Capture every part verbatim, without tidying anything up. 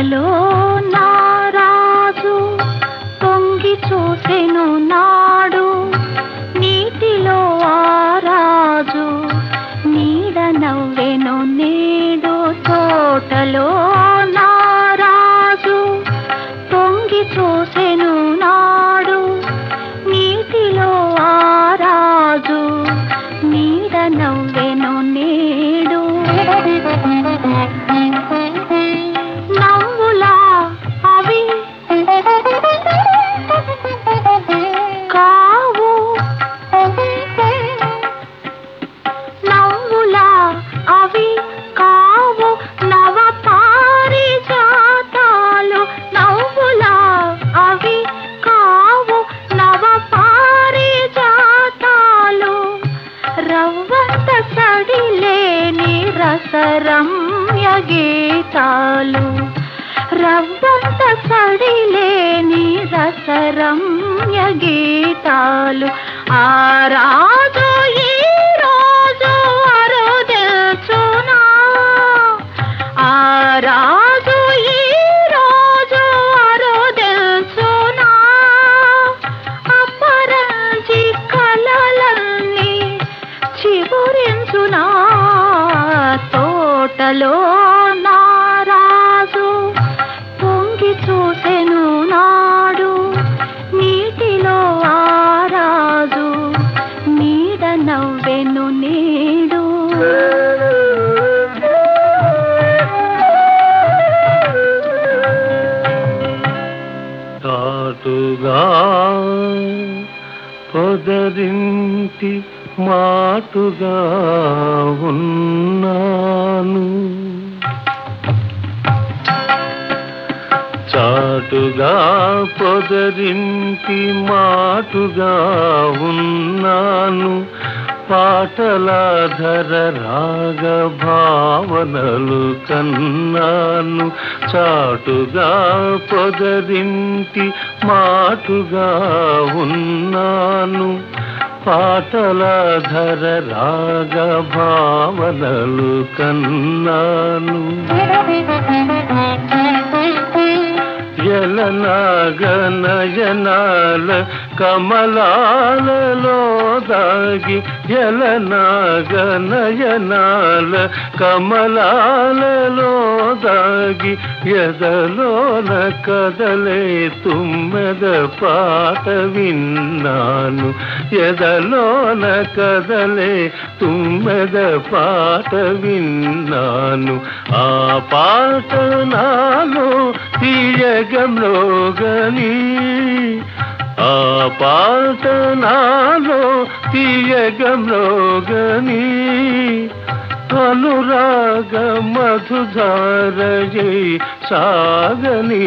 తోటలో నారాజు పొంగి చూసెను నాడు, నీటిలో ఆరాజు నీడ నవ్వెను నేడు. తోటలో నారాజు పొంగి చూసెను నాడు, నీటిలో ఆరాజు నీడ నవ్వెను నేడు. నవ్వులా అవి కావు, నవ్వులా అవి కావు నవ పారిజాతాలు. నవ్వులా అవి కావు నవ పారిజాతాలు. రవ్వంత సడిలేని రసరమ్య గీతాలు, రవ్వంత సడిలేని రసరమ్య గీతాలు. ఆ రాజు ఈ రోజు అరుదెల్చునా, ఆ రాజు ఈ రోజు అరుదెల్చునా. అపరంజి కలలన్నీ చిగురించునా. తోటలో నారాజు పొంగి చూసెను నాడు, నీటిలో ఆరాజు నీడ నవ్వెను నేడు. చాటుగా పొదరింటి మాటుగా ఉన్నాను, చాటుగా పొదరింటి మాటుగా ఉన్నాను. పాటలాధర రాగ భావనలు కన్నాను. చాటుగా పొదరింటి మాటుగా ఉన్నాను. పాటలాధర రాగ భావనలు కన్నాను. జలనాగనయనాల కమలాలలో దాగి, జలనాగనయనాల కమలాలలో దాగి, ఎదలోన కదలే తుమ్మెద పాట విన్నాను. ఎదలోన కదలే తుమ్మెద పాట విన్నాను. ఆ పాట నాలో తీయగంలోగని, ఆ పాట నాలో తీయగంలోగని. అనురాగ మధుధారయై సాగని.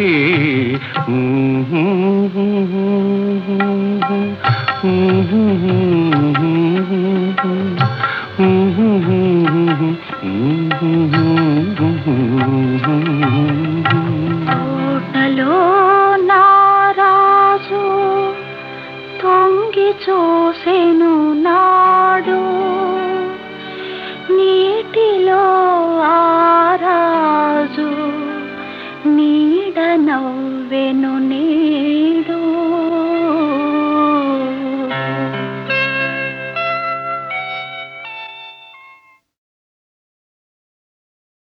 తోటలో నారాజు తొంగి చూసెను నాడు, నీటిలో ఆరాజు నీడ నవ్వెను నే